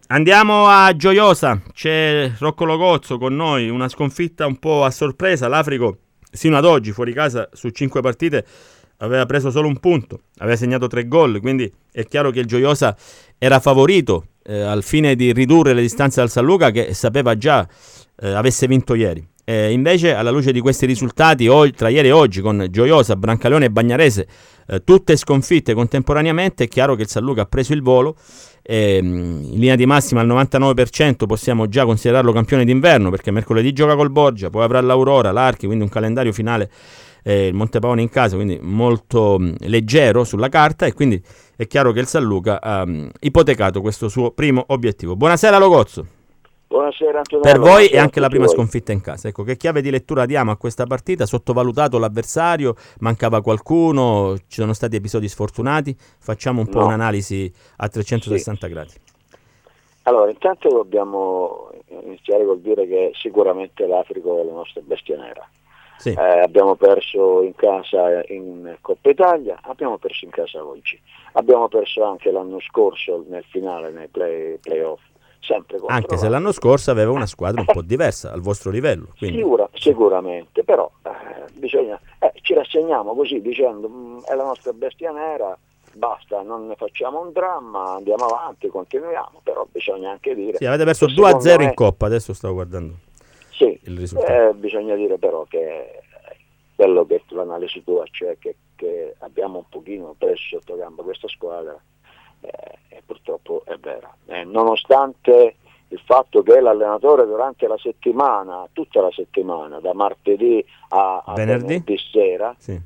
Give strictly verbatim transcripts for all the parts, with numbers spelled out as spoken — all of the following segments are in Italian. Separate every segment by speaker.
Speaker 1: Andiamo a Gioiosa, c'è Rocco Logozzo con noi, una sconfitta un po' a sorpresa. L'Africo sino ad oggi fuori casa su cinque partite aveva preso solo un punto, aveva segnato tre gol, quindi è chiaro che il Gioiosa era favorito eh, al fine di ridurre le distanze al San Luca, che sapeva già eh, avesse vinto ieri. Eh, invece, alla luce di questi risultati, o- tra ieri e oggi, con Gioiosa, Brancaleone e Bagnarese, eh, tutte sconfitte contemporaneamente, è chiaro che il San Luca ha preso il volo. E, in linea di massima al novantanove per cento possiamo già considerarlo campione d'inverno, perché mercoledì gioca col Borgia, poi avrà l'Aurora, l'Archi, quindi un calendario finale, eh, il Montepaone in casa, quindi molto mh, leggero sulla carta, e quindi è chiaro che il San Luca ha mh, ipotecato questo suo primo obiettivo. Buonasera Logozzo.
Speaker 2: Buonasera Antonello.
Speaker 1: Per voi è
Speaker 2: Buonasera
Speaker 1: anche la prima
Speaker 2: voi.
Speaker 1: sconfitta in casa. Ecco, che chiave di lettura diamo a questa partita? Sottovalutato l'avversario? Mancava qualcuno? Ci sono stati episodi sfortunati? Facciamo un po'
Speaker 2: No.
Speaker 1: un'analisi a trecentosessanta
Speaker 2: Sì.
Speaker 1: gradi.
Speaker 2: Allora, intanto dobbiamo iniziare col dire che sicuramente l'Africa è la nostra bestia nera.
Speaker 1: Sì.
Speaker 2: Eh, abbiamo perso in casa in Coppa Italia, abbiamo perso in casa oggi. Abbiamo perso anche l'anno scorso nel finale, nei play, playoff. Sempre contro
Speaker 1: Anche se
Speaker 2: l'Africa.
Speaker 1: l'anno scorso aveva una squadra un po' diversa al vostro livello. Quindi,
Speaker 2: Sicura, sicuramente, però eh, bisogna, eh, ci rassegniamo così dicendo mh, è la nostra bestia nera, basta, non ne facciamo un dramma, andiamo avanti, continuiamo, però bisogna anche dire...
Speaker 1: sì, avete perso
Speaker 2: che
Speaker 1: due a zero
Speaker 2: me,
Speaker 1: in Coppa, adesso stavo guardando
Speaker 2: sì,
Speaker 1: il risultato.
Speaker 2: Eh, bisogna dire però che quello che tu l'analisi tua, cioè che, che abbiamo un pochino preso sotto gamba questa squadra, eh, e purtroppo è vera. Eh, nonostante il fatto che l'allenatore durante la settimana, tutta la settimana, da martedì a, a
Speaker 1: venerdì?
Speaker 2: venerdì sera,
Speaker 1: sì.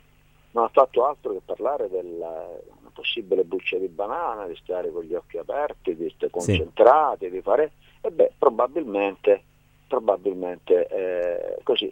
Speaker 2: non ha fatto altro che parlare della una possibile buccia di banana, di stare con gli occhi aperti, di stare concentrati, sì. di fare... E beh, probabilmente, probabilmente eh, così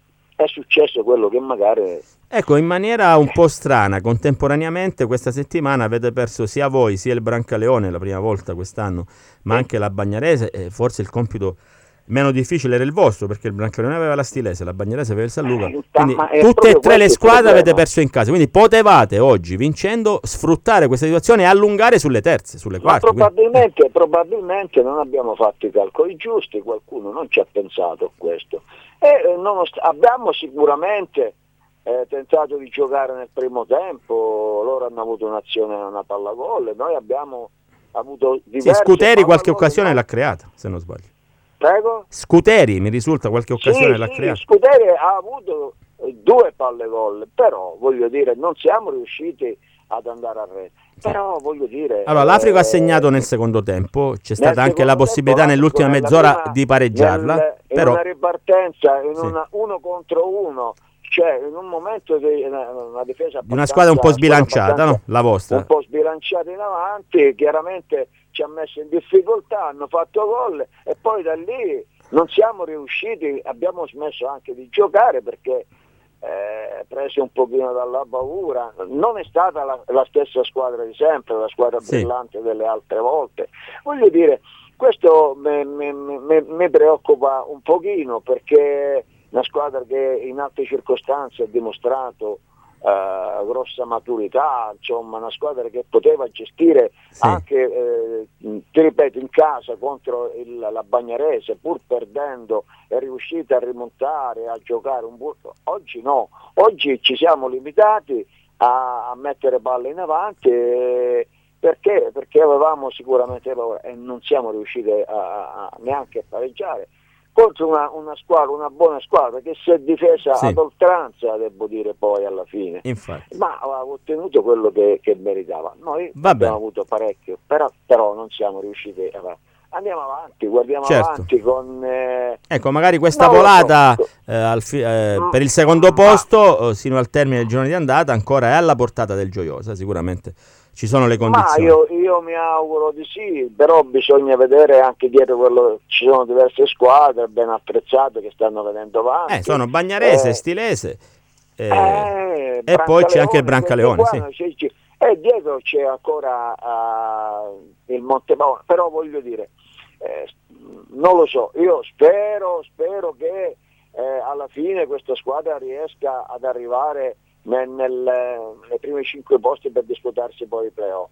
Speaker 2: è successo quello che magari...
Speaker 1: Ecco, in maniera un po' strana, contemporaneamente questa settimana avete perso sia voi sia il Brancaleone, la prima volta quest'anno, ma
Speaker 2: sì.
Speaker 1: anche la Bagnarese, e forse il compito meno difficile era il vostro, perché il Brancaleone aveva la Stilese, la Bagnarese aveva il San Luca,
Speaker 2: Eh,
Speaker 1: quindi
Speaker 2: ma è
Speaker 1: tutte e tre le squadre avete
Speaker 2: problema.
Speaker 1: perso in casa, quindi potevate oggi, vincendo, sfruttare questa situazione e allungare sulle terze, sulle quarte.
Speaker 2: Ma probabilmente,
Speaker 1: quindi...
Speaker 2: probabilmente non abbiamo fatto i calcoli giusti, qualcuno non ci ha pensato a questo. E eh, nonost- abbiamo sicuramente eh, tentato di giocare nel primo tempo, loro hanno avuto un'azione, una palla gol, noi abbiamo avuto diverse...
Speaker 1: Sì, Scuteri qualche occasione
Speaker 2: no?
Speaker 1: l'ha creata, se non sbaglio.
Speaker 2: Prego?
Speaker 1: Scuteri, mi risulta, qualche occasione
Speaker 2: sì,
Speaker 1: l'ha
Speaker 2: sì,
Speaker 1: creata.
Speaker 2: Scuteri ha avuto due palle gol, però voglio dire non siamo riusciti ad andare a rete. Sì. Però voglio dire...
Speaker 1: Allora, l'Africa
Speaker 2: eh,
Speaker 1: ha segnato nel secondo tempo, c'è stata anche la possibilità
Speaker 2: tempo,
Speaker 1: nell'ultima
Speaker 2: nella
Speaker 1: mezz'ora
Speaker 2: prima,
Speaker 1: di pareggiarla,
Speaker 2: nel, in
Speaker 1: però...
Speaker 2: una ripartenza, in
Speaker 1: sì.
Speaker 2: una uno contro uno, cioè in un momento di una, una difesa
Speaker 1: di una squadra un po' sbilanciata, no? La vostra.
Speaker 2: Un po' sbilanciata in avanti, chiaramente ci ha messo in difficoltà, hanno fatto gol e poi da lì non siamo riusciti, abbiamo smesso anche di giocare perché eh, presi un pochino dalla paura, non è stata la, la stessa squadra di sempre, la squadra sì. brillante delle altre volte. Voglio dire, questo mi preoccupa un pochino perché è una squadra che in altre circostanze ha dimostrato Uh, grossa maturità, insomma una squadra che poteva gestire sì. anche, eh, ti ripeto, in casa contro il, la Bagnarese, pur perdendo è riuscita a rimontare, a giocare un buon... Oggi no, oggi ci siamo limitati a, a mettere palle in avanti e, perché? Perché avevamo sicuramente paura e non siamo riusciti a, a, a neanche a pareggiare contro una, una squadra, una buona squadra che si è difesa sì. ad oltranza, devo dire poi alla fine.
Speaker 1: Infatti.
Speaker 2: Ma ha ottenuto quello che, che meritava. Noi
Speaker 1: Va
Speaker 2: abbiamo
Speaker 1: bene.
Speaker 2: avuto parecchio, però, però non siamo riusciti a... Andiamo avanti, guardiamo
Speaker 1: certo.
Speaker 2: avanti con... Eh...
Speaker 1: Ecco, magari questa volata so. eh, al fi- eh, mm, per il secondo ma... posto, eh, sino al termine del girone di andata, ancora è alla portata del Gioiosa, sicuramente. Ci sono le condizioni.
Speaker 2: Ma io, io mi auguro di sì, però bisogna vedere anche dietro quello, ci sono diverse squadre ben attrezzate che stanno venendo avanti.
Speaker 1: Eh, sono Bagnarese,
Speaker 2: eh,
Speaker 1: Stilese eh,
Speaker 2: eh,
Speaker 1: e poi c'è anche il Brancaleone.
Speaker 2: Qua,
Speaker 1: sì.
Speaker 2: c'è, c'è, e dietro c'è ancora uh, il Montepaone, però voglio dire, eh, non lo so, io spero, spero che eh, alla fine questa squadra riesca ad arrivare Nel, nel, nei primi cinque posti per disputarsi poi i playoff.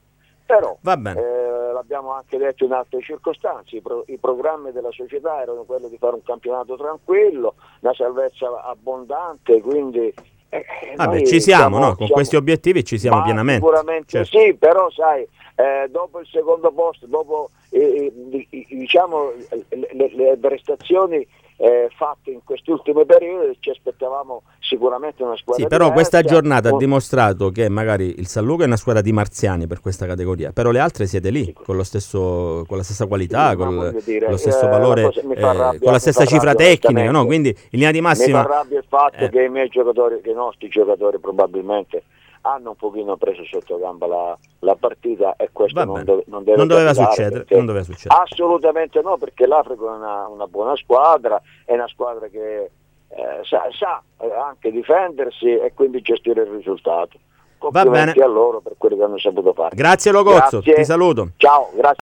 Speaker 2: Però
Speaker 1: Va bene.
Speaker 2: eh, l'abbiamo anche detto in altre circostanze, i, pro, i programmi della società erano quelli di fare un campionato tranquillo, una salvezza abbondante, quindi eh,
Speaker 1: Vabbè, ci siamo,
Speaker 2: siamo,
Speaker 1: no? Con
Speaker 2: siamo,
Speaker 1: questi obiettivi ci siamo
Speaker 2: ma
Speaker 1: pienamente.
Speaker 2: Sicuramente
Speaker 1: Certo.
Speaker 2: sì, però sai, eh, dopo il secondo posto, dopo eh, eh, diciamo le, le, le prestazioni eh, fatte in questi ultimi periodi, ci aspettavamo sicuramente una squadra
Speaker 1: Sì, però
Speaker 2: diversa,
Speaker 1: questa giornata
Speaker 2: un...
Speaker 1: ha dimostrato che magari il San Luca è una squadra di marziani per questa categoria, però le altre siete lì,
Speaker 2: sì,
Speaker 1: con lo stesso, con la stessa qualità,
Speaker 2: sì,
Speaker 1: col,
Speaker 2: dire,
Speaker 1: con lo stesso
Speaker 2: eh,
Speaker 1: valore,
Speaker 2: cosa,
Speaker 1: eh,
Speaker 2: rabbia,
Speaker 1: con la stessa cifra
Speaker 2: rabbia,
Speaker 1: tecnica, no? Quindi in linea di massima...
Speaker 2: Mi fa rabbia il fatto
Speaker 1: eh,
Speaker 2: che i miei giocatori, che i nostri giocatori probabilmente hanno un pochino preso sotto gamba la, la partita, e questo non, deve, non deve
Speaker 1: non doveva
Speaker 2: succedere,
Speaker 1: succedere, non doveva succedere.
Speaker 2: Assolutamente no, perché l'Africa è una, una buona squadra, è una squadra che eh, sa, sa anche difendersi e quindi gestire il risultato. Complimenti a loro per quello che hanno saputo fare.
Speaker 1: Grazie Logozzo,
Speaker 2: Grazie.
Speaker 1: ti saluto.
Speaker 2: Ciao, grazie.